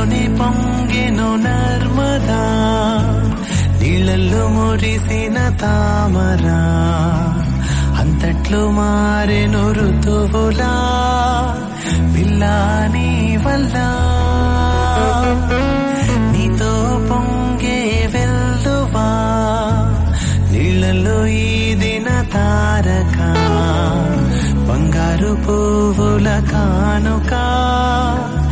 నాలోని పొంగెను నర్మదా, నీళ్ళల్లో మురిసిన తామరా, అంతట్లో మారెను ఋతువులా పిల్లా నీ వల్ల. నీతో పొంగే వెల్లువా, నీళ్ళలో ఈదిన తారక, బంగారు పువ్వుల కానుక